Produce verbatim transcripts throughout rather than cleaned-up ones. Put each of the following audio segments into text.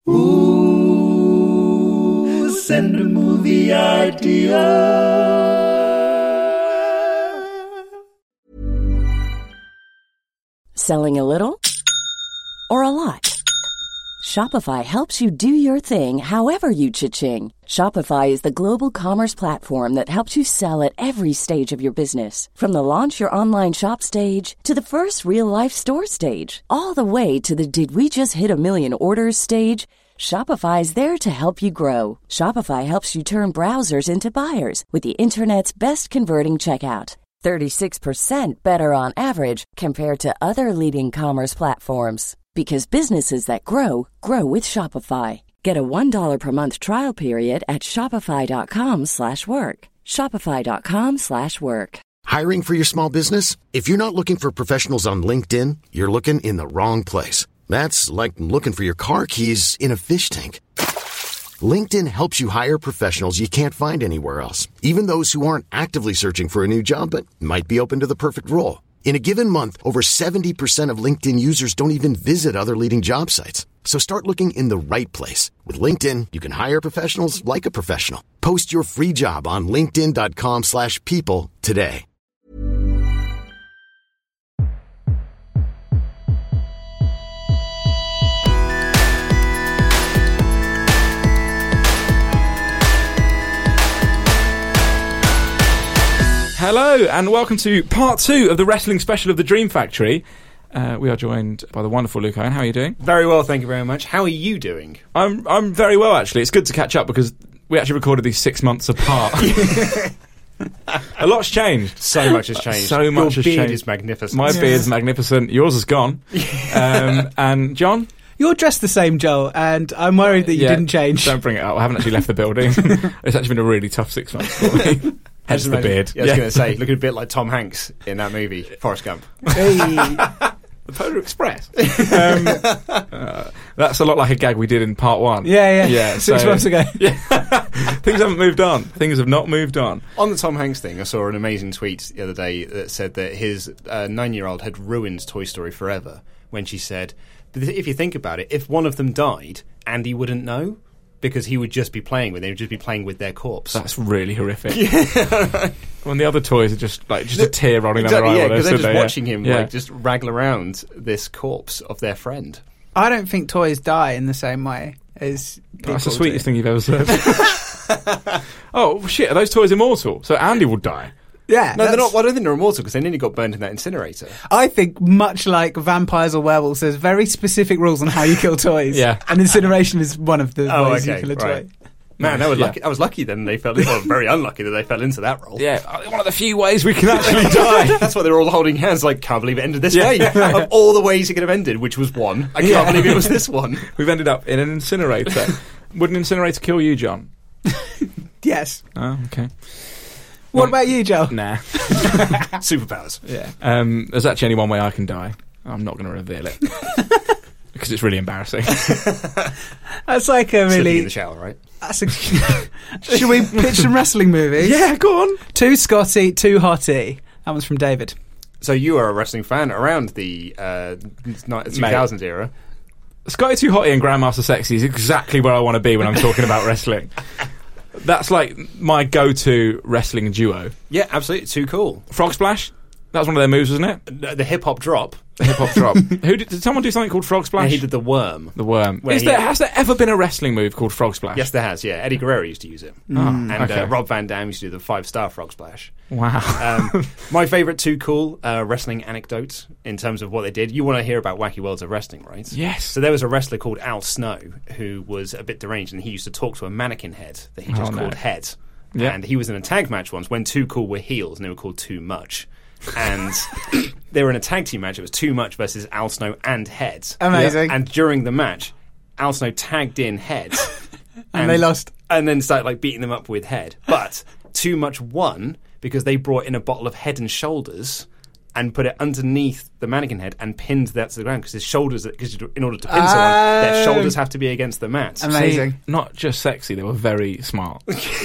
Ooh, send a movie idea. Selling a little or a lot? Shopify helps you do your thing however you cha-ching. Shopify is the global commerce platform that helps you sell at every stage of your business. From the launch your online shop stage to the first real-life store stage, all the way to the did we just hit a million orders stage. Shopify is there to help you grow. Shopify helps you turn browsers into buyers with the internet's best converting checkout. thirty-six percent better on average compared to other leading commerce platforms. Because businesses that grow, grow with Shopify. Get a one dollar per month trial period at shopify.com slash work. Shopify.com slash work. Hiring for your small business? If you're not looking for professionals on LinkedIn, you're looking in the wrong place. That's like looking for your car keys in a fish tank. LinkedIn helps you hire professionals you can't find anywhere else, even those who aren't actively searching for a new job but might be open to the perfect role. In a given month, over seventy percent of LinkedIn users don't even visit other leading job sites. So start looking in the right place. With LinkedIn, you can hire professionals like a professional. Post your free job on linkedin.com slash people today. Hello and welcome to part two of the wrestling special of the Dream Factory. Uh, we are joined by the wonderful Luke Owen. How are you doing? Very well, thank you very much. How are you doing? I'm I'm very well, actually. It's good to catch up because we actually recorded these six months apart. A lot's changed. So much has changed. So much Your has beard changed. is magnificent. My Yeah. beard's magnificent. Yours is gone. Um, and John? You're dressed the same, Joel, and I'm worried that you Yeah, didn't change. Don't bring it up. I haven't actually left the building. It's actually been a really tough six months for me. Hence the beard. Yeah, I was going to say, looking a bit like Tom Hanks in that movie, Forrest Gump. Hey. The Polar Express. Um, uh, that's a lot like a gag we did in part one. Yeah, yeah. yeah Six so, months ago. Yeah. Things haven't moved on. Things have not moved on. On the Tom Hanks thing, I saw an amazing tweet the other day that said that his uh, nine-year-old had ruined Toy Story forever when she said, but if you think about it, if one of them died, Andy wouldn't know. Because he would just be playing with them, he would just be playing with their corpse. That's really horrific. Yeah. When the other toys are just like just a tear rolling down exactly, their eye. Yeah, because they're just there, watching yeah. him yeah. like just raggle around this corpse of their friend. I don't think toys die in the same way as people That's the sweetest do. thing you've ever said. Oh, shit, are those toys immortal? So Andy will die? Yeah. No, they're not. Well, I don't think they're immortal because they nearly got burned in that incinerator. I think, much like vampires or werewolves, there's very specific rules on how you kill toys. Yeah. And incineration is one of the Oh, ways okay, you kill a right. toy. Man, that was Yeah. lucky. I was lucky then they fell in. Well, very unlucky that they fell into that role. Yeah, one of the few ways we can actually die. That's why they're all holding hands like, can't believe it ended this Yeah. way. Of all the ways it could have ended, which was one, I can't Yeah. believe it was this one. We've ended up in an incinerator. Would an incinerator kill you, John? Yes. Oh, okay. What One- about you, Joel? Nah. Superpowers. Yeah. Um, there's actually only one way I can die. I'm not going to reveal it. Because it's really embarrassing. That's like a Slipping really... in the shower, right? That's a, should we pitch some wrestling movies? Yeah, go on. Too Scotty, Too Hotty. That one's from David. So you are a wrestling fan around the uh, two thousands era. Scotty Too Hotty and Grandmaster Sexy is exactly where I want to be when I'm talking about wrestling. That's like my go-to wrestling duo. Yeah, absolutely. Too cool. Frog Splash? That was one of their moves, wasn't it? The, the hip-hop drop. Hip Hop Drop. Who did, did someone do something called Frog Splash? Yeah, he did the worm. The worm. Where Is he- there, has there ever been a wrestling move called Frog Splash? Yes, there has, yeah. Eddie Guerrero used to use it. Oh, and okay. uh, Rob Van Dam used to do the five-star Frog Splash. Wow. Um, my favourite Too Cool uh, wrestling anecdote in terms of what they did. You want to hear about Wacky Worlds of Wrestling, right? Yes. So there was a wrestler called Al Snow who was a bit deranged, and he used to talk to a mannequin head that he just Oh, no. called Head. Yeah. And he was in a tag match once when Too Cool were heels, and they were called Too Much. And they were in a tag team match. It was Too Much versus Al Snow and Head. Amazing. And during the match, Al Snow tagged in Head. And they lost. And then started like beating them up with Head. But Too Much won because they brought in a bottle of Head and Shoulders and put it underneath the mannequin head and pinned that to the ground because his shoulders, because in order to pin someone, their shoulders have to be against the mat. Amazing. See, not just sexy, they were very smart.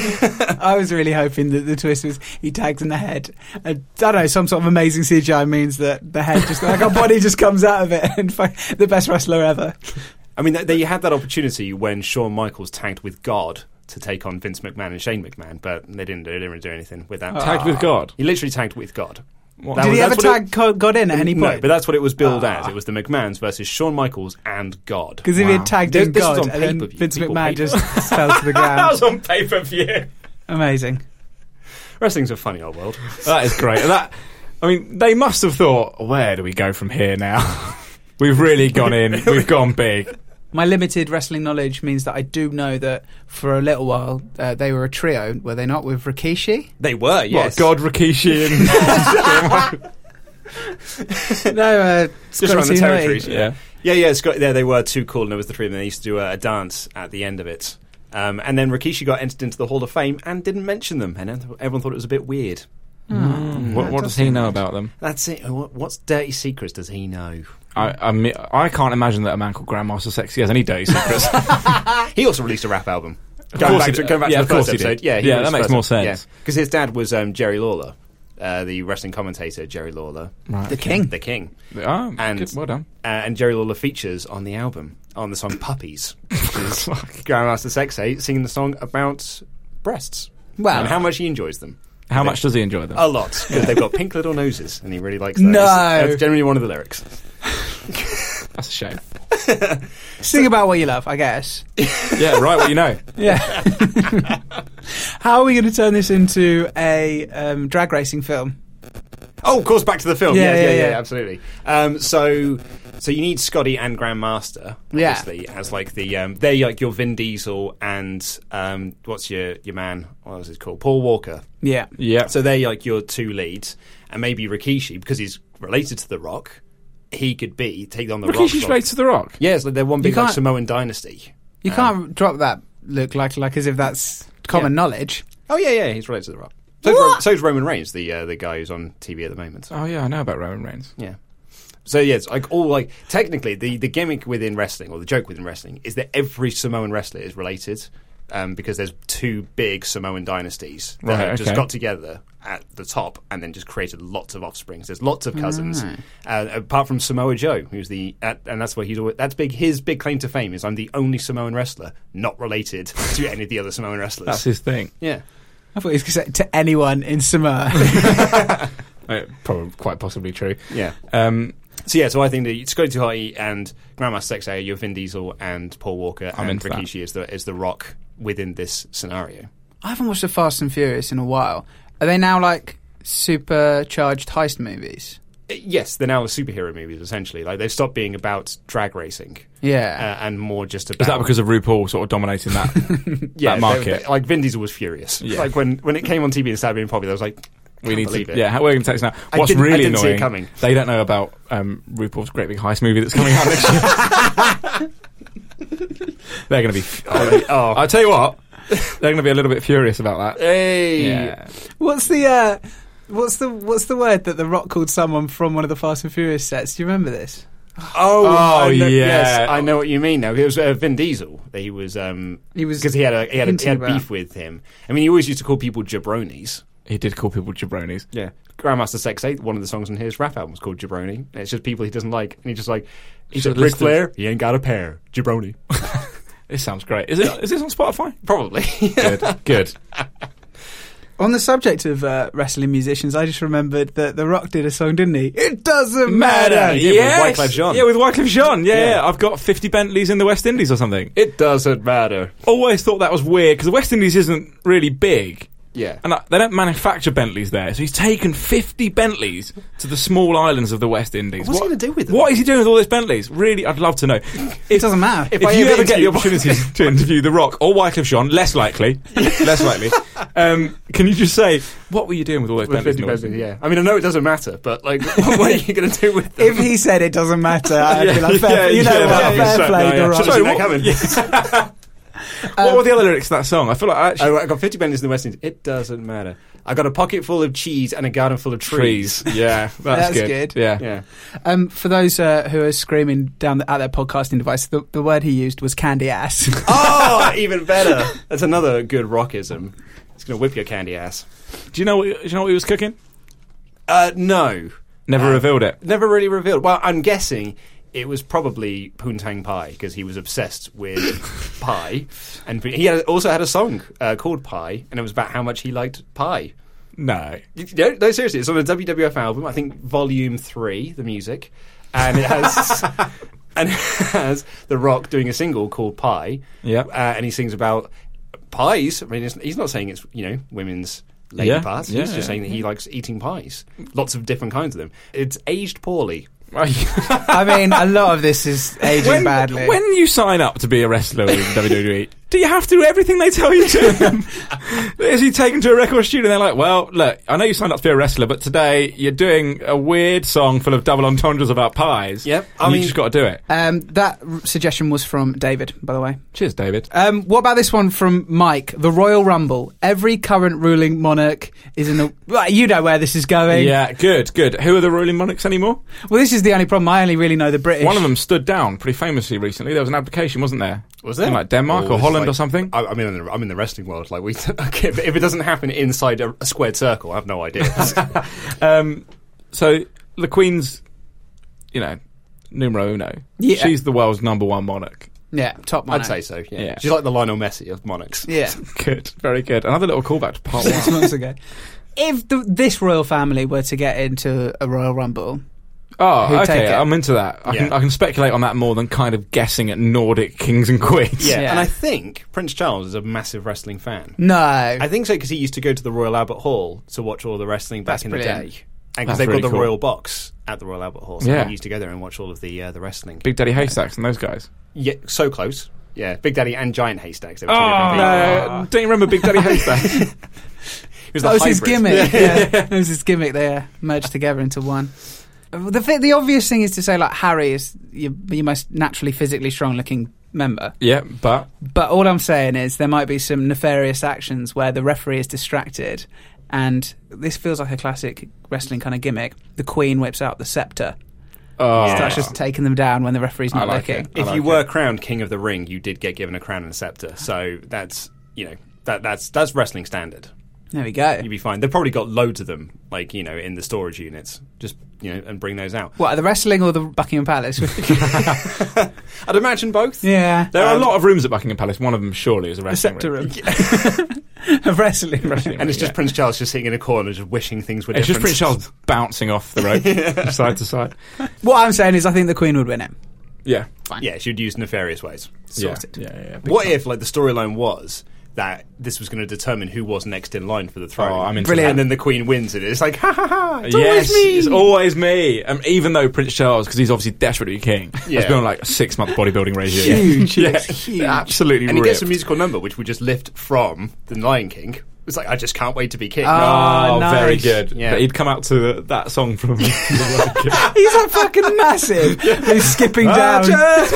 I was really hoping that the twist was he tagged in the head. I don't know, some sort of amazing C G I means that the head just, like, our body just comes out of it and fi- the best wrestler ever. I mean, they, they had that opportunity when Shawn Michaels tagged with God to take on Vince McMahon and Shane McMahon, but they didn't. They didn't really do anything with that. Tagged with God. He literally tagged with God. What? That Did was- he ever that's what tag it- Co- God in at any No, point? but that's what it was billed as. It was the McMahons versus Shawn Michaels and God. Because if he had tagged This- in this was God, on and then pay-per-view. Vince People McMahon paid- just fell to the That ground. was on pay per view. Amazing. Wrestling's a funny old world. That is great. That, I mean, they must have thought, where do we go from here now? We've really gone in. We've gone big. My limited wrestling knowledge means that I do know that for a little while uh, they were a trio, were they not, with Rikishi? They were, yes. What, God, Rikishi, and no, uh, Just around the Scotty territories. Knight. yeah. Yeah, yeah, Scott, yeah, they were too cool, and there was the three of them. They used to do a, a dance at the end of it. Um, and then Rikishi got entered into the Hall of Fame and didn't mention them, and everyone thought it was a bit weird. What, what does he know about them? That's it. What, what's dirty secrets does he know? I, I, mean, I can't imagine that a man called Grandmaster Sexy has any dirty secrets. He also released a rap album. Of Going course back he to, did. going back Yeah, to of the course first he did. episode. Yeah, he Yeah, released that makes the more first episode. sense. Because his dad was um, Jerry Lawler, uh, the wrestling commentator, Jerry Lawler. Right, The okay. King. The King. Oh, And- good, well done. Uh, and Jerry Lawler features on the album, on the song Puppies, which is Grandmaster Sexay singing the song about breasts. Wow. And how much he enjoys them. How They- much does he enjoy them? A lot. Because they've got pink little noses, and he really likes those. No. That's generally one of the lyrics. That's a shame. Sing about what you love, I guess. Yeah, right, well, you know. Yeah. How are we going to turn this into a um, drag racing film? Oh, of course, back to the film. Yeah, Yeah, yeah, yeah, yeah, yeah. absolutely. Um, so, so you need Scotty and Grandmaster, Yeah. obviously, as like the um, they're like your Vin Diesel and um, what's your your man? What was it called? Paul Walker. Yeah. Yeah. So they're like your two leads, and maybe Rikishi because he's related to The Rock. He could be take on the Rock. Rikishi's related to The Rock. Yeah, it's like they're one big like, can't- Samoan dynasty. You can't drop that look like like as if that's common Yeah. knowledge. Oh yeah, yeah, he's related to The Rock. So's, Ro- so's Roman Reigns, the uh, the guy who's on T V at the moment. Oh, yeah, I know about Roman Reigns. Yeah. So yeah, it's like all like technically the, the gimmick within wrestling or the joke within wrestling is that every Samoan wrestler is related um, because there's two big Samoan dynasties that Right, have just okay. got together at the top and then just created lots of offsprings. There's lots of cousins, uh, apart from Samoa Joe, who's the at, and that's why he's always, that's big. His big claim to fame is I'm the only Samoan wrestler not related to any of the other Samoan wrestlers. That's his thing. yeah. I thought he was going to say to anyone in Samoa. Uh, probably quite possibly true. Yeah. Um, So yeah, so I think that Scotty Tuhati and Grandmaster Sexay are your Vin Diesel and Paul Walker, I'm and into that. Rikishi is the is the Rock within this scenario. I haven't watched the Fast and Furious in a while. Are they now like supercharged heist movies? Uh, Yes, they're now superhero movies essentially. Like they've stopped being about drag racing uh, Yeah. and more just about. is that because of RuPaul sort of dominating that, yeah, that market? they- they- like Vin Diesel was furious. Yeah. Like when when it came on T V and started being popular, I was like, we can't need believe to, it. yeah. How we're going to take this now? I What's didn't- I really didn't see it annoying? coming. They don't know about um, RuPaul's Great Big Heist movie that's coming out next year. They're going to be. Oh, oh. I'll tell you what. They're going to be a little bit furious about that. Hey. Yeah. What's the uh, what's the what's the word that The Rock called someone from one of the Fast and Furious sets? Do you remember this? Oh, Oh, I know, yeah. Yes, I know what you mean now. It was uh, Vin Diesel. That he was. Um, He was because he had a he had, a, he hinting had about- beef with him. I mean, he always used to call people jabronis. He did call people jabronis. Yeah. Grandmaster Sexay, one of the songs on his rap album was called Jabroni. And it's just people he doesn't like. And he's just like, he's Should've a Ric listed- Flair, he ain't got a pair. Jabroni. This sounds great. Is it? Is this on Spotify? Probably. Good. Good. On the subject of uh, wrestling musicians, I just remembered that The Rock did a song, didn't he? It doesn't matter. Yeah, with Wyclef Jean. Yeah, with Wyclef Jean. Yeah, Yeah. yeah. I've got fifty Bentleys in the West Indies or something. It doesn't matter. Always thought that was weird because the West Indies isn't really big. Yeah. And uh, they don't manufacture Bentleys there, so he's taken fifty Bentleys to the small islands of the West Indies. What's he gonna do with them? What is he doing with all those Bentleys? Really, I'd love to know. It doesn't matter. If, If I you ever ever get the interview- opportunity to interview The Rock or Wyclef Jean, less likely, less likely, um, can you just say, what were you doing with all those With Bentleys? fifty in the West Bentleys, Indies? yeah. I mean, I know it doesn't matter, but like, what, what are you going to do with them? If he said it doesn't matter, I'd be like, fair, Yeah, you know yeah, what, yeah, fair yeah, play, no, The yeah. Rock. Should Sorry, have what- seen that coming. What were the other lyrics to that song? I feel like I actually... I, I got fifty Bentleys in the West Indies. It doesn't matter. I got a pocket full of cheese and a garden full of trees. Trees. Yeah, that's, That's good. good. Yeah. Yeah. Um, for those uh, who are screaming down the, at their podcasting device, the, the word he used was candy ass. Oh, even better. That's another good rockism. It's going to whip your candy ass. Do you know what, do you know what he was cooking? Uh, no. Never Uh, revealed it. Never really revealed. Well, I'm guessing it was probably Poontang Pie, because he was obsessed with pie. And he had, also had a song uh, called Pie, and it was about how much he liked pie. No. No, no, seriously. It's on a W W F album, I think Volume three, the music. And it has and it has The Rock doing a single called Pie. Yeah. Uh, and he sings about pies. I mean, it's, he's not saying it's, you know, women's lady Yeah, parts. yeah, He's just yeah. saying that he likes eating pies. Lots of different kinds of them. It's aged poorly. I mean, a lot of this is aging when, badly. when you sign up to be a wrestler in W W E, do you have to do everything they tell you to? Is he taken to a record studio and they're like, well, look, I know you signed up to be a wrestler, but today you're doing a weird song full of double entendres about pies. Yep. I I mean, mean- you just got to do it. Um, that r- suggestion was from David, by the way. Cheers, David. Um, what about this one from Mike? The Royal Rumble. Every current ruling monarch is in the... Well, you know where this is going. Yeah, good, good. Who are the ruling monarchs anymore? Well, this is the only problem. I only really know the British. One of them stood down pretty famously recently. There was an application, wasn't there? Was there? In like Denmark Oh, or it's Holland like- or something? I, I'm, in the, I'm in the wrestling world. Like we, okay, if if it doesn't happen inside a, a squared circle, I have no idea. Um, so the Queen's, you know, numero uno. Yeah. She's the world's number one monarch. Yeah, top monarch. I'd say so. Yeah. Yeah. She's like the Lionel Messi of monarchs. Yeah. Good, very good. Another little callback to part Six one. months ago. If the, this royal family were to get into a Royal Rumble... Oh, Who'd take okay, it? I'm into that. I can Yeah. I can speculate on that more than kind of guessing at Nordic kings and queens. Yeah. Yeah. And I think Prince Charles is a massive wrestling fan. No. I think so because he used to go to the Royal Albert Hall to watch all the wrestling back That's in brilliant. the day. And That's because they've really got the cool. Royal Box at the Royal Albert Hall, so Yeah. he used to go there and watch all of the uh, the wrestling. Big Daddy Haystacks and those guys. Yeah, so close. Yeah, Big Daddy and Giant Haystacks. They were two Oh, different people. no. Don't you remember Big Daddy Haystacks? It was That the was his hybrid. gimmick. Yeah. That was his gimmick. They uh, merged together into one. The fi- the obvious thing is to say, like, Harry is your, your most naturally physically strong-looking member. Yeah, but But all I'm saying is there might be some nefarious actions where the referee is distracted, and this feels like a classic wrestling kind of gimmick. The Queen whips out the scepter, oh, starts just taking them down when the referee's I not like looking. it. If I you like were it. crowned King of the Ring, you did get given a crown and a scepter. So that's you know that that's that's wrestling standard. There we go. You'd be fine. They've probably got loads of them, like you know, in the storage units. Just you know, and bring those out. What, the wrestling or the Buckingham Palace? I'd imagine both. Yeah. there are a Um, lot of rooms at Buckingham Palace. One of them surely is a The wrestling scepter room. room. A wrestling room. Wrestling And it's room, just yeah. Prince Charles just sitting in a corner, just wishing things were It's just different. Prince Charles bouncing off the rope, side to side. What I'm saying is I think the Queen would win it. Yeah, Yeah, she'd use nefarious ways. yeah, Sorted. yeah, yeah. Big What time. if, like, the storyline was that this was going to determine who was next in line for the throne? Oh, I'm into Brilliant. And then the Queen wins it. It's like, ha ha ha! It's yes, always me. it's always me. Um, even though Prince Charles, because he's obviously desperate to be king, Yeah. has been on like a six-month bodybuilding regime. Huge. yeah, It's huge. absolutely. and he gets a ripped. musical number, which we just lift from the Lion King. It's like, I just can't wait to be king. Oh, Oh, nice. very good. Yeah. But he'd come out to that song from. He's like fucking massive. He's skipping down.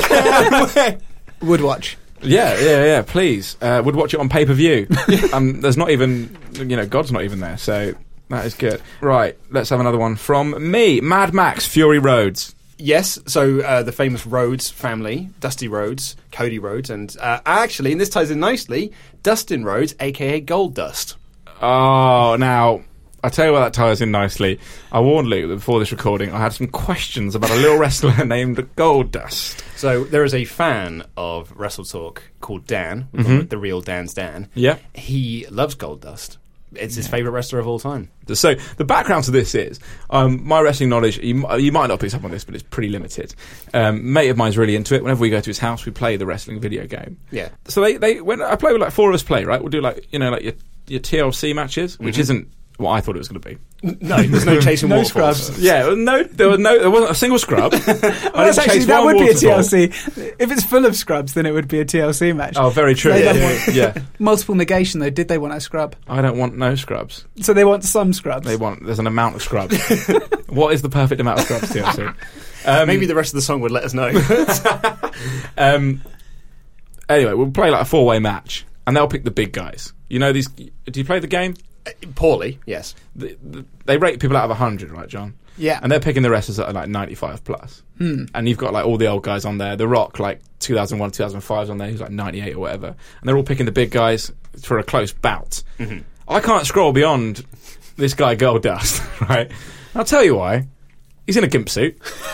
Would watch. Yeah, yeah, yeah. Please, uh, would watch it on pay per view. um, there's not even, you know, God's not even there, so that is good. Right, let's have another one from me. Mad Max Fury Roads. Yes, so uh, the famous Rhodes family, Dusty Rhodes, Cody Rhodes, and uh, actually, and this ties in nicely, Dustin Rhodes, aka Gold Dust. Oh, now I tell you what that ties in nicely. I warned Luke that before this recording, I had some questions about a little wrestler named Gold Dust. So there is a fan of Wrestle Talk called Dan, we call it the real Dan's Dan. Yeah. He loves Gold Dust. It's his favourite wrestler of all time. So the background to this is um, my wrestling knowledge. You, m- you might not pick up on this, but it's pretty limited. Um, mate of mine's really into it. Whenever we go to his house, we play the wrestling video game. Yeah. So they, they when I play with like four of us play, right? We'll do like you know like your your T L C matches, which isn't what I thought it was going to be. No, there's no chasing No waterfalls. scrubs. Yeah, well, no, there was no, there wasn't a single scrub. I Well, that's didn't actually, chase that one would be a T L waterfall. C. If it's full of scrubs, then it would be a T L C match. Oh, very true. They Yeah, don't yeah, want- yeah. Multiple negation, though. Did they want a scrub? I don't want no scrubs. So they want some scrubs. They want. There's an amount of scrubs. What is the perfect amount of scrubs? T L C. Um, Maybe the rest of the song would let us know. Um, anyway, we'll play like a four-way match, and they'll pick the big guys. You know these? Do you play the game? Poorly, yes. The, the, they rate people out of one hundred, right, John? Yeah. And they're picking the wrestlers that are like ninety-five plus. Hmm. And you've got like all the old guys on there. The Rock, like two thousand one, two thousand five's on there. He's like ninety-eight or whatever. And they're all picking the big guys for a close bout. Mm-hmm. I can't scroll beyond this guy Goldust, right? I'll tell you why. He's in a gimp suit.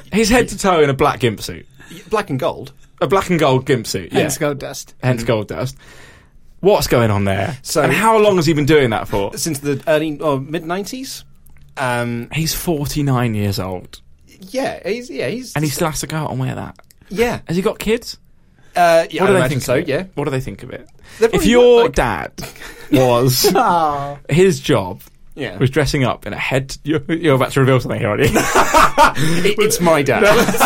He's head to toe in a black gimp suit. Black and gold. A black and gold gimp suit, yeah. Hence gold dust. Hence gold dust. What's going on there? So- and how long has he been doing that for? Since the early or mid nineties. Um, He's forty-nine years old. yeah, he's yeah he's And he still has to go out and wear that. yeah. Has he got kids? Uh, yeah, What do I they imagine think so? of it? Yeah. What do they think of it? They're If probably your like- dad was... Oh. his job Yeah. was dressing up in a head... You're, you're about to reveal something here, aren't you? It- it's my dad.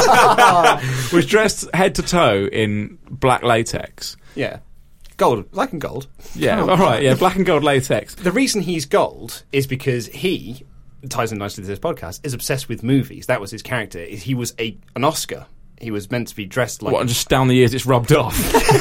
was dressed head to toe in black latex. Yeah. Gold, black and gold. Yeah, all right, yeah, black and gold latex. The reason he's gold is because he, ties in nicely to this podcast, is obsessed with movies. That was his character. He was a an Oscar. He was meant to be dressed like... What, and just down the years it's rubbed off?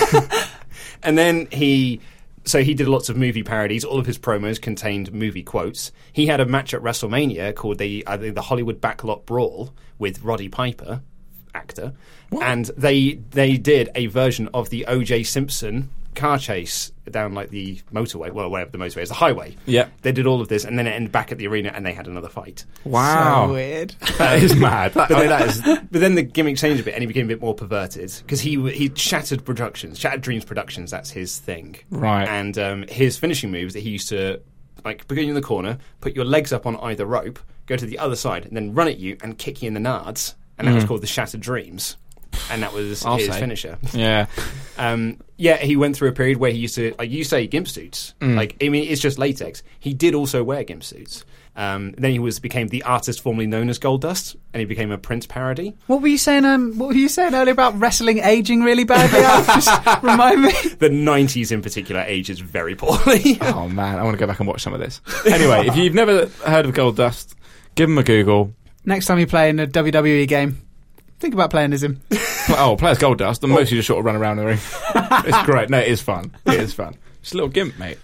And then he... So he did lots of movie parodies. All of his promos contained movie quotes. He had a match at WrestleMania called the I think the Hollywood Backlot Brawl with Roddy Piper, actor. And they they did a version of the O J Simpson car chase down like the motorway, well, whatever the motorway is, the highway. Yeah. They did all of this, and then it ended back at the arena, and they had another fight. Wow. So weird. That is mad. That, But then, that is... but then the gimmick changed a bit, and he became a bit more perverted because he he Shattered Productions, Shattered Dreams Productions. That's his thing, Right. And um, his finishing moves that he used to like begin in the corner, put your legs up on either rope, go to the other side, and then run at you and kick you in the nards, and that was called the Shattered Dreams, and that was I'll his say. finisher. Yeah. Um, yeah, he went through a period where he used to, like you say, gimp suits. Like, I mean, it's just latex. He did also wear gimp suits. Um, then he was became the artist formerly known as Goldust, and he became a Prince parody. What were you saying? Um, what were you saying earlier about wrestling aging really badly? Alf? Just remind me. The nineties in particular ages very poorly. Oh, man, I want to go back and watch some of this. Anyway, if you've never heard of Gold Dust, give him a Google. Next time you play in a W W E game, think about playing as him. Oh, play as Gold Dust, and mostly just sort of run around the ring. It's great. No, it is fun. It is fun. Just a little gimp, mate.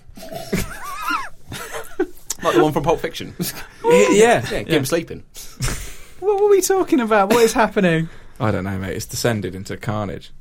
Like the one from Pulp Fiction. Yeah. Yeah, Gimp sleeping. What were we talking about? What is happening? I don't know, mate. It's descended into carnage.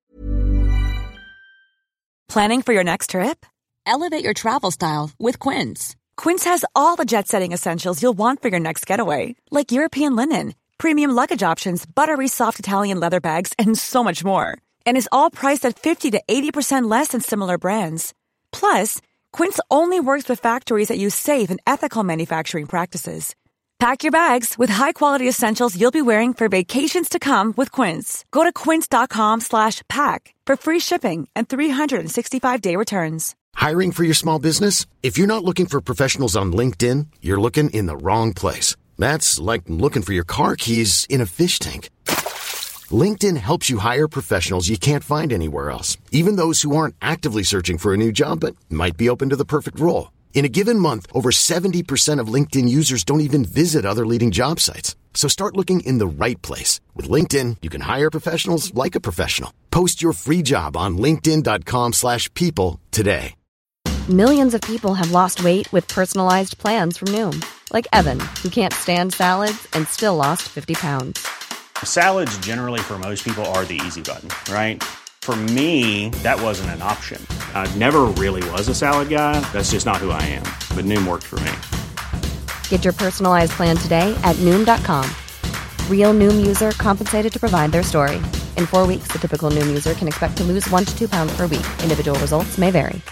Planning for your next trip? Elevate your travel style with Quince. Quince has all the jet-setting essentials you'll want for your next getaway, like European linen, premium luggage options, buttery soft Italian leather bags, and so much more. And is all priced at fifty to eighty percent less than similar brands. Plus, Quince only works with factories that use safe and ethical manufacturing practices. Pack your bags with high-quality essentials you'll be wearing for vacations to come with Quince. Go to quince.com slash pack for free shipping and three sixty-five day returns. Hiring for your small business? If you're not looking for professionals on LinkedIn, you're looking in the wrong place. That's like looking for your car keys in a fish tank. LinkedIn helps you hire professionals you can't find anywhere else, even those who aren't actively searching for a new job but might be open to the perfect role. In a given month, over seventy percent of LinkedIn users don't even visit other leading job sites. So start looking in the right place. With LinkedIn, you can hire professionals like a professional. Post your free job on linkedin.com slash people today. Millions of people have lost weight with personalized plans from Noom. Like Evan, who can't stand salads and still lost fifty pounds. Salads generally for most people are the easy button, right? For me, that wasn't an option. I never really was a salad guy. That's just not who I am. But Noom worked for me. Get your personalized plan today at Noom dot com. Real Noom user compensated to provide their story. In four weeks, the typical Noom user can expect to lose one to two pounds per week. Individual results may vary.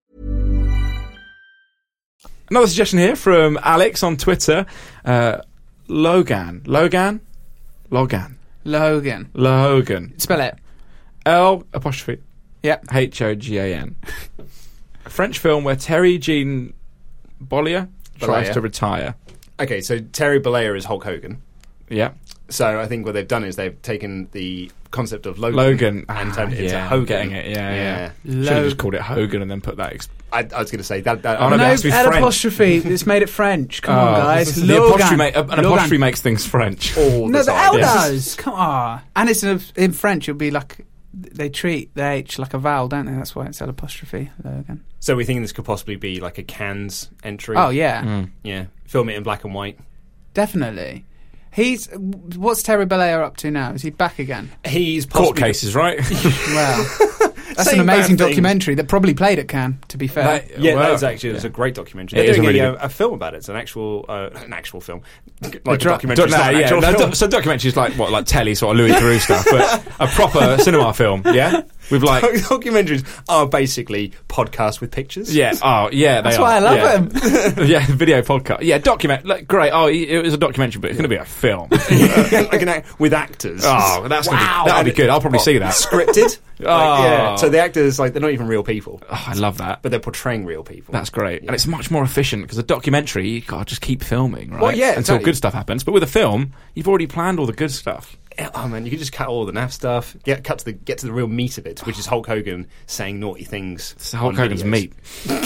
Another suggestion here from Alex on Twitter. Uh, Logan. Logan? Logan. Logan. Logan. Spell it. L apostrophe Yep. H O G A N. A French film where Terry Jean Bollier tries Bollier. to retire. Okay, so Terry Bollea is Hulk Hogan. Yeah. So I think what they've done is they've taken the concept of Logan, Logan. and Ah, turned it into yeah, I'm Hogan. getting it, yeah, yeah. Should Lo- have just called it Hogan and then put that... Exp- I, I was going to say that. that Oh, no, No, it has to be add French. apostrophe. It's made it French. Come on, Oh, guys. The Logan. apostrophe ma- an Logan. apostrophe makes things French. all No, the the time. L Yes. does. Come on. And it's in, in French. It'll be like they treat the H like a vowel, don't they? That's why it's an apostrophe. Logan. So we think this could possibly be like a Cannes entry. Oh yeah, Mm. yeah. Film it in black and white. definitely. He's what's Terry Bollea up to now? Is he back again? He's Court possibly cases, right? Well, That's Same an amazing bad things. documentary that probably played at Cannes, to be fair. That- Yeah, Wow. that's actually it's a great documentary. It They're is a doing really a, good- a film about it. It's an actual, uh, an actual film. Like dra- a documentary. Don't, no, an yeah, actual no, film. do- so documentary is like what, like telly sort of Louis Theroux stuff, but a proper cinema film, yeah, with like, Documentaries are basically podcasts with pictures. yeah, oh yeah, they That's are. why I love yeah. them. Yeah, video podcast, yeah, document, like, great. Oh, it was a documentary, but it's going to be a film. like an act with actors. Oh, that's gonna Wow. be, that'll be good. I'll probably see that. Scripted. Like, Oh. yeah. So the actors, like, they're not even real people, Oh, I love that. but they're portraying real people. That's great, Yeah. and it's much more efficient because a documentary you gotta just keep filming, right? Well, yeah, until exactly. good stuff happens. But with a film, you've already planned all the good stuff. Oh man, you can just cut all the naff stuff. Get cut to the get to the real meat of it, which is Hulk Hogan saying naughty things. It's Hulk on Hogan's videos. meat.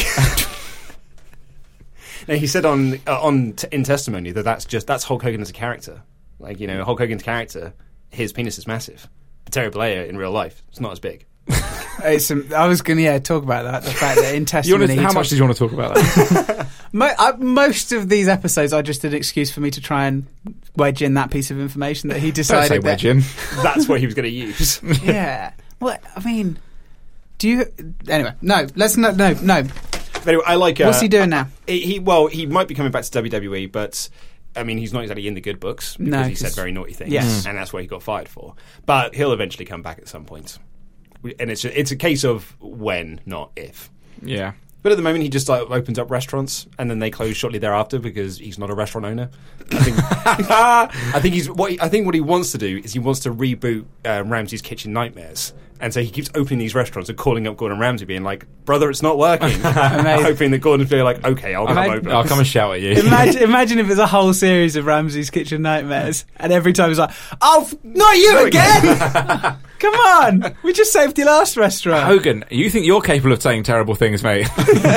Now, he said on uh, on t- in testimony that that's just that's Hulk Hogan as a character. Like, you know, Hulk Hogan's character, his penis is massive. But Terry Bollea in real life, it's not as big. It's, um, I was going to yeah, talk about that. The fact that in You testimony, wanna, he how much talks- did you want to talk about that? Mo- I, most of these episodes are just an excuse for me to try and wedge in that piece of information that he Don't decided say that. wedge in. That's what he was going to use. Yeah. Well, I mean, do you? Anyway, no. Let's not. No, no. But anyway, I like. Uh, What's he doing now? He, he well, he might be coming back to W W E, but I mean, he's not exactly in the good books because No, he said 'cause- very naughty things, Yes. and that's what he got fired for. But he'll eventually come back at some point, and it's a, it's a case of when, not if. Yeah. But at the moment, he just like, opens up restaurants, and then they close shortly thereafter because he's not a restaurant owner. I think, I think he's what he, I think what he wants to do is he wants to reboot uh, Ramsay's Kitchen Nightmares, and so he keeps opening these restaurants and calling up Gordon Ramsay, being like, "Brother, it's not working." Hoping that Gordon's be like, "Okay, I'll come Imagine- open." I'll come and shout at you. Imagine, imagine if it's a whole series of Ramsay's Kitchen Nightmares, and every time it's like, "Oh, f- not you again! Come on, we just saved your last restaurant." Hogan, you think you're capable of saying terrible things, mate?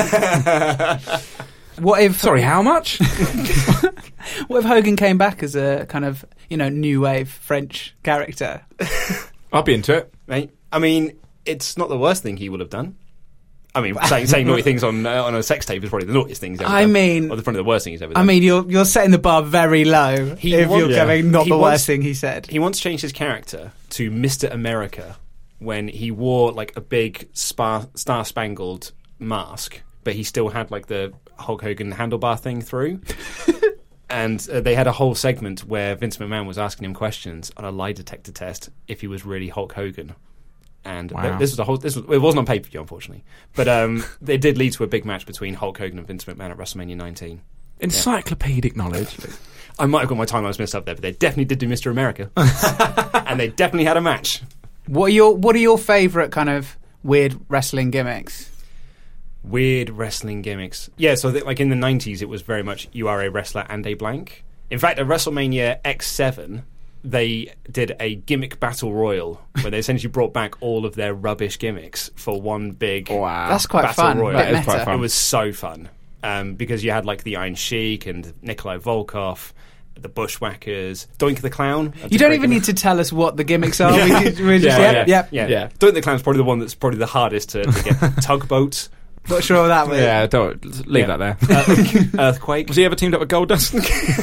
What if? Sorry, how much? What if Hogan came back as a kind of, you know, new wave French character? I'll be into it. Mate, I mean, it's not the worst thing he would have done. I mean, saying, saying naughty things on uh, on a sex tape is probably the naughtiest thing he's ever I done. mean- or the, probably the worst thing he's ever done. I mean, you're you're setting the bar very low He if wants- you're Yeah. going not He the wants- worst thing he said. He once changed his character to Mister America when he wore like a big spa- star-spangled mask, but he still had like the Hulk Hogan handlebar thing through. And uh, they had a whole segment where Vince McMahon was asking him questions on a lie detector test if he was really Hulk Hogan. And Wow. th- this was a whole. This was, it wasn't on pay-per-view, unfortunately, but um, it did lead to a big match between Hulk Hogan and Vince McMahon at WrestleMania nineteen. Encyclopedic knowledge. I might have got my timelines messed up there, but they definitely did do Mister America, and they definitely had a match. What are your What are your favourite kind of weird wrestling gimmicks? Weird wrestling gimmicks. Yeah, so th- like in the nineties, it was very much you are a wrestler and a blank. In fact, at WrestleMania X seven, they did a gimmick battle royal where they essentially brought back all of their rubbish gimmicks for one big Wow. That's quite battle fun. royal. Bit That is quite meta. fun. It was so fun um, because you had like the Iron Sheik and Nikolai Volkov, the Bushwhackers, Doink the Clown. That's You a don't great even gimmick. need to tell us what the gimmicks are. We could, we're just, Yeah, yep, yeah. yep. Yeah, Yeah. Doink the Clown's probably the one that's probably the hardest to, to get. Tugboat, Not sure what that was. Yeah, don't leave Yeah. that there. Earthquake. Was he ever teamed up with Goldust?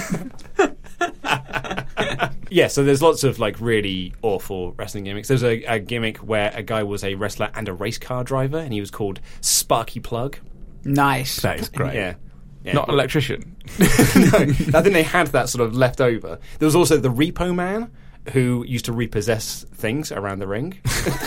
Yeah, so there's lots of like really awful wrestling gimmicks. There's a, a gimmick where a guy was a wrestler and a race car driver, and he was called Sparky Plug. Nice. That is great. Yeah. Yeah. Not electrician. No, I think they had that sort of left over. There was also the Repo Man, who used to repossess things around the ring.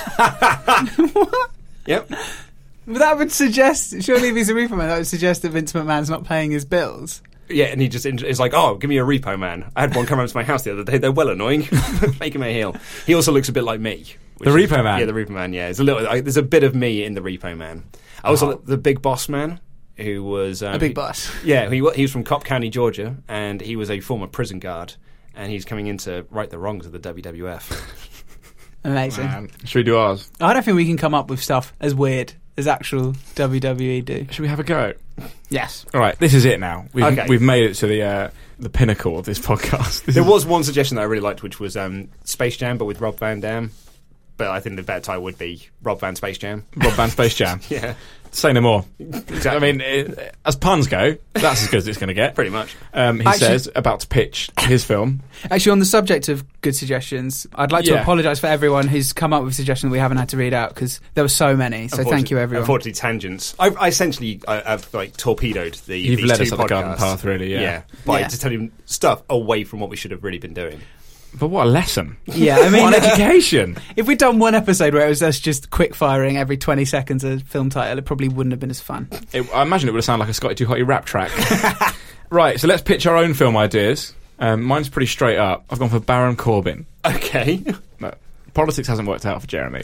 Yep. But that would suggest, surely if he's a Reaper Man, that would suggest that Vince McMahon's not paying his bills. Yeah, and he just is like, oh, give me a Repo Man. I had one come around to my house the other day. They're well annoying. Make him a heel. He also looks a bit like me. which The is- Repo Man? Yeah, the Repo Man, yeah. It's a little, I, there's a bit of me in the Repo Man. I also Oh. like the Big Boss Man, who was... Um, A big boss. Yeah, he, wa- he was from Cobb County, Georgia, and he was a former prison guard, and he's coming in to right the wrongs of the W W F. Amazing. Um, should we do ours? I don't think we can come up with stuff as weird as actual W W E do. Should we have a go? Yes. All right, this is it now. We've, Okay. we've made it to the uh, the pinnacle of this podcast. This There is- was one suggestion that I really liked, which was um, Space Jam, but with Rob Van Dam. But I think the better title would be Rob Van Space Jam. Rob Van Space Jam. Yeah. Say no more. Exactly. I mean, it, as puns go, that's as good as it's going to get. Pretty much. Um, he Actually- says, about to pitch his film. Actually, on the subject of good suggestions, I'd like to Yeah. apologise for everyone who's come up with suggestions that we haven't had to read out because there were so many. So thank you, everyone. Unfortunately, tangents. I, I essentially I, I've like torpedoed the. You've these led two us on the podcasts. garden path, really, yeah. Yeah, by Yeah. just telling stuff away from what we should have really been doing. But what a lesson. Yeah, I mean, What an education. if we'd done one episode where it was us just quick firing every twenty seconds a film title, it probably wouldn't have been as fun. It, I imagine it would have sounded like a Scotty Too Hotty rap track. Right, so let's pitch our own film ideas. Um, mine's pretty straight up. I've gone for Baron Corbin. Okay. No, politics hasn't worked out for Jeremy.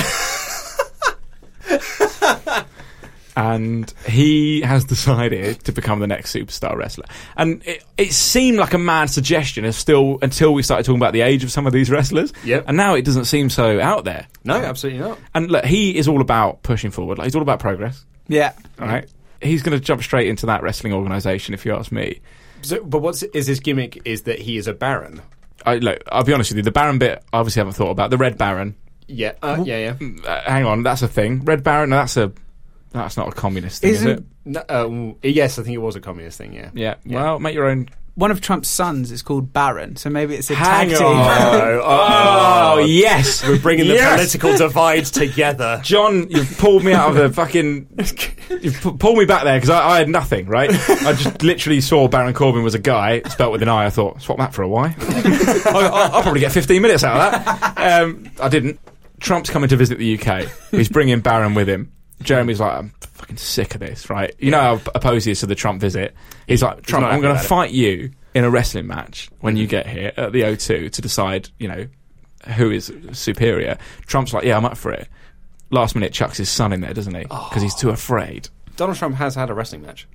And he has decided to become the next superstar wrestler. And it, it seemed like a mad suggestion of still until we started talking about the age of some of these wrestlers. Yep. And now it doesn't seem so out there. No, absolutely not. And look, he is all about pushing forward. Like, he's all about progress. Yeah. All right. He's going to jump straight into that wrestling organisation, if you ask me. So, but what's is his gimmick? Is that he is a baron? I, look, I'll be honest with you. The Baron bit, I obviously haven't thought about. The Red Baron. Yeah, uh, yeah, yeah. Uh, hang on, that's a thing. Red Baron, no, that's a that's not a communist thing, is it? No, uh, yes, I think it was a communist thing. Yeah. Yeah. Yeah. Well, make your own. One of Trump's sons is called Baron, so maybe it's a Hang tag team. on. Oh, yes. We're bringing the Yes. political divides together. John, you've pulled me out of the fucking. You've pu- pulled me back there because I, I had nothing, right? I just literally saw Baron Corbin was a guy spelt with an I. I thought, swap that for a Y. I'll, I'll, I'll probably get fifteen minutes out of that. Um, I didn't. Trump's coming to visit the U K. He's bringing Baron with him. Jeremy's like, I'm fucking sick of this, right? You know how opposed he is to the Trump visit. He's like, Trump, not I'm going to happy about fight you in a wrestling match when you get here at the O two to decide, you know, who is superior. Trump's like, yeah, I'm up for it. Last minute chucks his son in there, doesn't he? Because he's too afraid. Donald Trump has had a wrestling match.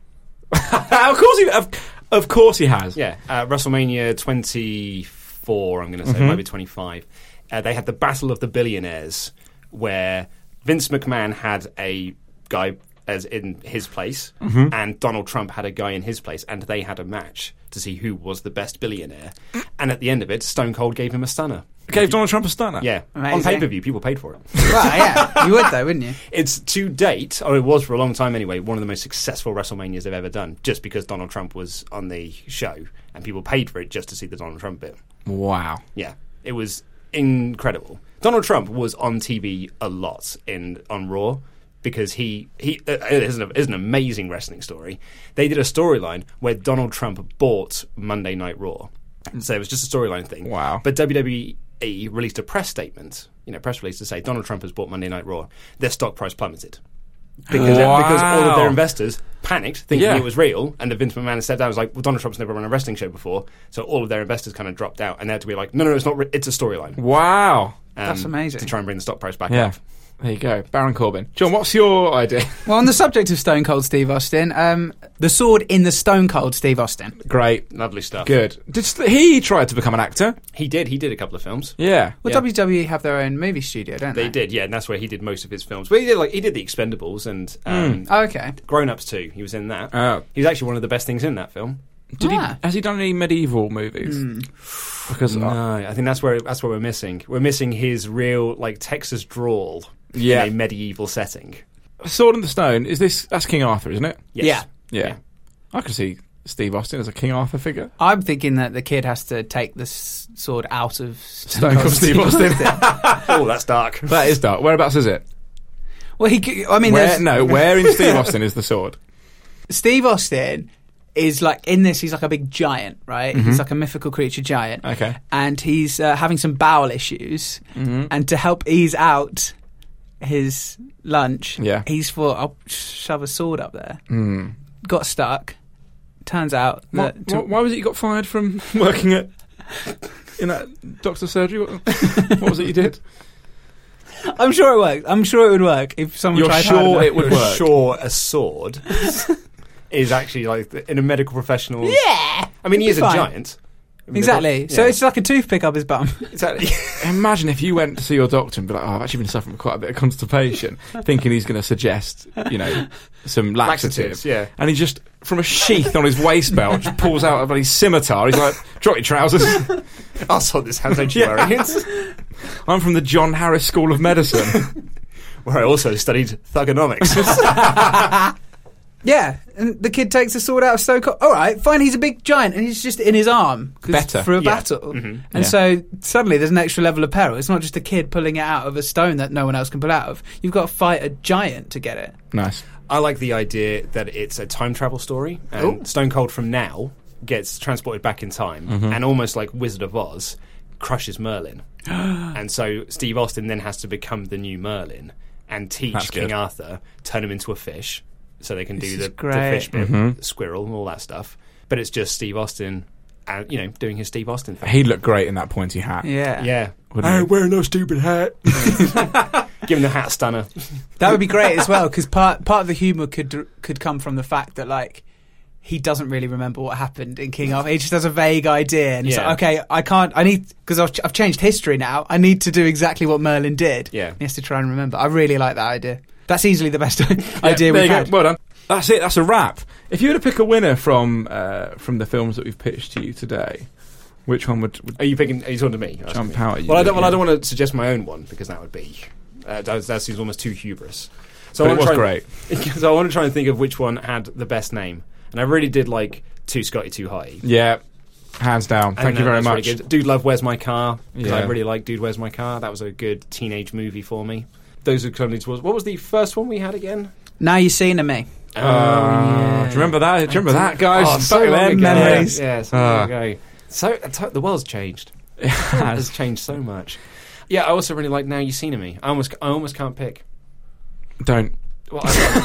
of course he, of, of course he has. Yeah, uh, WrestleMania twenty-four, I'm going to say, Mhm. maybe twenty-five. Uh, they had the Battle of the Billionaires, where Vince McMahon had a guy as in his place, Mhm. and Donald Trump had a guy in his place, and they had a match to see who was the best billionaire. And at the end of it, Stone Cold gave him a stunner. Gave Donald Trump a stunner? Yeah, Amazing. on pay-per-view, people paid for it. Right, yeah. You would, though, wouldn't you? It's to date, or it was for a long time anyway, one of the most successful WrestleManias they've ever done, just because Donald Trump was on the show, and people paid for it just to see the Donald Trump bit. Wow. Yeah, it was incredible. Donald Trump was on T V a lot in on Raw because he he uh, it is an, is an amazing wrestling story. They did a storyline where Donald Trump bought Monday Night Raw, so it was just a storyline thing. Wow. But W W E released a press statement, you know, press release to say Donald Trump has bought Monday Night Raw. Their stock price plummeted. Because, Wow. because all of their investors panicked, thinking Yeah. it was real, and the Vince McMahon stepped down and was like, well, Donald Trump's never run a wrestling show before, so all of their investors kind of dropped out, and they had to be like, no, no, it's not, re- it's a storyline. Wow. Um, That's amazing. To try and bring the stock price back Yeah. up. There you go. Baron Corbin. John, what's your idea? Well, on the subject of Stone Cold Steve Austin, um, the sword in the Stone Cold Steve Austin. Great. Lovely stuff. Good. Did st- he tried to become an actor? He did. He did a couple of films. Yeah. Well, Yeah. W W E have their own movie studio, don't they? They did, yeah, and that's where he did most of his films. But he did like he did The Expendables and um, Oh, okay. Grown Ups too. He was in that. Oh. He was actually one of the best things in that film. Did Ah. he? Has he done any medieval movies? Because No, uh, I think that's where that's what we're missing. We're missing his real like Texas drawl Yeah. in a medieval setting. Sword in the Stone is this? That's King Arthur, isn't it? Yes. Yeah. Yeah. I can see Steve Austin as a King Arthur figure. I'm thinking that the kid has to take the s- sword out of Stone Cold Steve Austin. Oh, that's dark. That is dark. Whereabouts is it? Well, he. c- I mean, Where, there's no, where in Steve Austin is the sword? Steve Austin is like in this. He's like a big giant, right? He's like a mythical creature giant. Okay. And he's uh, having some bowel issues, and to help ease out his lunch, Yeah. he's thought, I'll shove a sword up there. Mm. Got stuck. Turns out What, that to- what- why was it you got fired from working at in that doctor's surgery? What, what was it you did? I'm sure it worked. I'm sure it would work if someone You're tried hard sure enough. it would You're work? sure a sword is actually like in a medical professional. Yeah, I mean, he it'd is be a fine. giant. Exactly. So Yeah. it's like a toothpick up his bum. exactly. Imagine if you went to see your doctor and be like, oh, I've actually been suffering from quite a bit of constipation, thinking he's going to suggest, you know, some laxative. Laxatives, yeah. And he just, from a sheath on his waist belt, just pulls out a bloody scimitar. He's like, drop your trousers. I'll sort this out, don't you Yeah. worry. I'm from the John Harris School of Medicine. where I also studied thugonomics. Yeah, and the kid takes the sword out of Stone Cold. All right, fine, he's a big giant, and he's just in his arm 'cause- Better. for a Yeah. battle. Mhm. And Yeah. so suddenly there's an extra level of peril. It's not just a kid pulling it out of a stone that no one else can pull out of. You've got to fight a giant to get it. Nice. I like the idea that it's a time travel story, and Ooh. Stone Cold from now gets transported back in time, Mm-hmm. and almost like Wizard of Oz, crushes Merlin. And so Steve Austin then has to become the new Merlin and teach That's King good. Arthur, turn him into a fish, so they can This do is the, the great. fish bit, Mm-hmm. the squirrel, and all that stuff. But it's just Steve Austin, uh, you know, doing his Steve Austin thing. He'd look great in that pointy hat. Yeah. Yeah. Wouldn't he? wear no stupid hat. Give him the hat stunner. That would be great as well, because part part of the humour could could come from the fact that like he doesn't really remember what happened in King Arthur. He just has a vague idea, and he's Yeah. like, okay, I can't. I need because I've, I've changed history now. I need to do exactly what Merlin did. Yeah. He has to try and remember. I really like that idea. That's easily the best idea there we've you go. had. Well done. That's it. That's a wrap. If you were to pick a winner from uh, from the films that we've pitched to you today, which one would, would Are you picking? Are you talking to me? Asking jump me? out at you? Well, I don't. Well, Yeah. I don't want to suggest my own one because that would be uh, that, that seems almost too hubris. So But I it was wanna try great. And, so I want to try and think of which one had the best name, and I really did like Too Scotty Too High. Yeah, hands down. Thank And, you uh, very that's really much. good. Dude, Love, Where's My Car? Because I Yeah. really like Dude, Where's My Car. That was a good teenage movie for me. Those are kind of towards. What was the first one we had again? Now you've seen me. Oh, Uh, Do you remember that? Do you remember that, guys? Oh, so Back long then. ago. Memories. Yeah, so Ah. long ago. So uh, the world's changed. It It has has. changed so much. Yeah, I also really like Now You Seen Me. I almost, I almost can't pick. Don't. Well,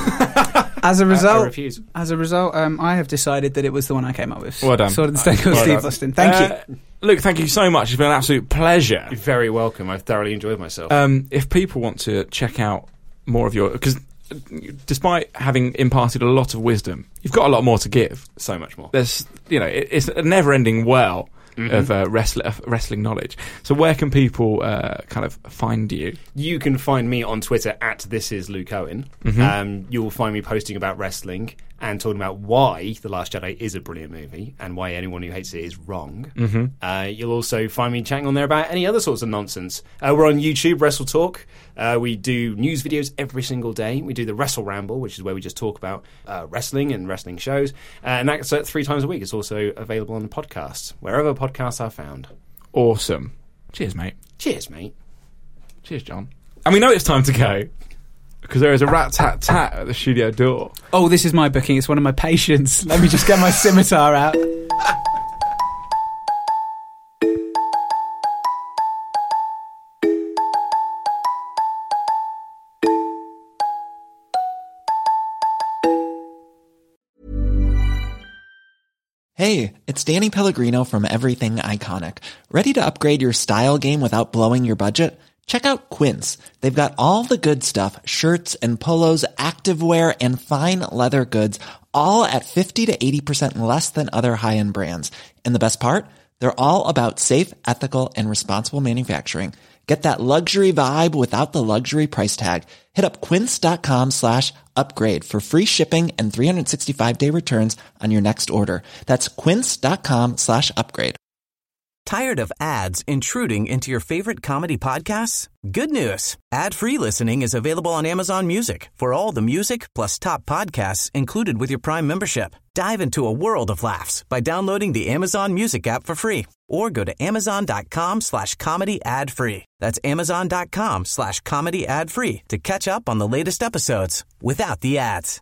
I, As a I, I result, refuse. as a result, um, I have decided that it was the one I came up with. Well done. Sword and Stone Cold Well Steve done. Austin. Thank you. Uh, Luke, thank you so much. It's been an absolute pleasure. You're very welcome. I've thoroughly enjoyed myself. Um, if people want to check out more of your, because despite having imparted a lot of wisdom, you've got a lot more to give. so much more. There's, you know, it, it's a never-ending well Mhm. of uh, wrestling, of wrestling knowledge. So where can people uh, kind of find you? You can find me on Twitter at This Is Luke Owen. Mhm. Um, you will find me posting about wrestling and talking about why The Last Jedi is a brilliant movie and why anyone who hates it is wrong. Mm-hmm. Uh, you'll also find me chatting on there about any other sorts of nonsense. Uh, we're on YouTube, Wrestle Talk. Uh, we do news videos every single day. We do the Wrestle Ramble, which is where we just talk about uh, wrestling and wrestling shows. Uh, and that's uh, three times a week. It's also available on podcasts, wherever podcasts are found. Awesome. Cheers, mate. Cheers, mate. Cheers, John. And we know it's time to go because there is a rat-tat-tat at the studio door. Oh, this is my booking. It's one of my patients. Let me just get my scimitar out. Hey, it's Danny Pellegrino from Everything Iconic. Ready to upgrade your style game without blowing your budget? Check out Quince. They've got all the good stuff, shirts and polos, activewear, and fine leather goods, all at fifty to eighty percent less than other high-end brands. And the best part? They're all about safe, ethical, and responsible manufacturing. Get that luxury vibe without the luxury price tag. Hit up quince.com slash upgrade for free shipping and three sixty-five day returns on your next order. That's quince.com slash upgrade. Tired of ads intruding into your favorite comedy podcasts? Good news. Ad-free listening is available on Amazon Music for all the music plus top podcasts included with your Prime membership. Dive into a world of laughs by downloading the Amazon Music app for free or go to amazon.com slash comedy ad free. That's amazon.com slash comedy ad free to catch up on the latest episodes without the ads.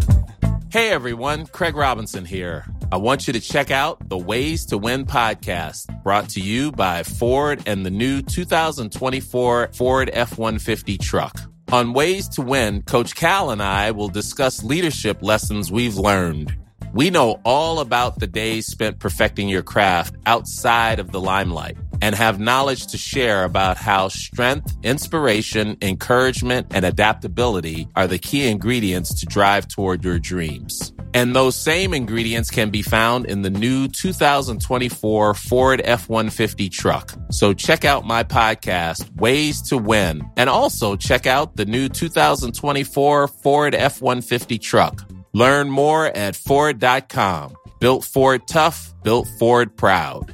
Hey everyone, Craig Robinson here. I want you to check out the Ways to Win podcast, brought to you by Ford and the new two thousand twenty-four Ford F one fifty truck. On Ways to Win, Coach Cal and I will discuss leadership lessons we've learned. We know all about the days spent perfecting your craft outside of the limelight and have knowledge to share about how strength, inspiration, encouragement, and adaptability are the key ingredients to drive toward your dreams. And those same ingredients can be found in the new two thousand twenty-four Ford F one fifty truck. So check out my podcast, Ways to Win, and also check out the new two thousand twenty-four Ford F one fifty truck. Learn more at Ford dot com. Built Ford tough, built Ford proud.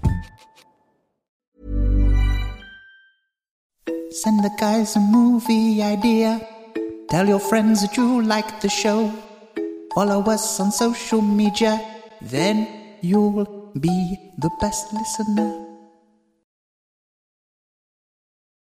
Send the guys a movie idea. Tell your friends that you like the show. Follow us on social media. Then you'll be the best listener.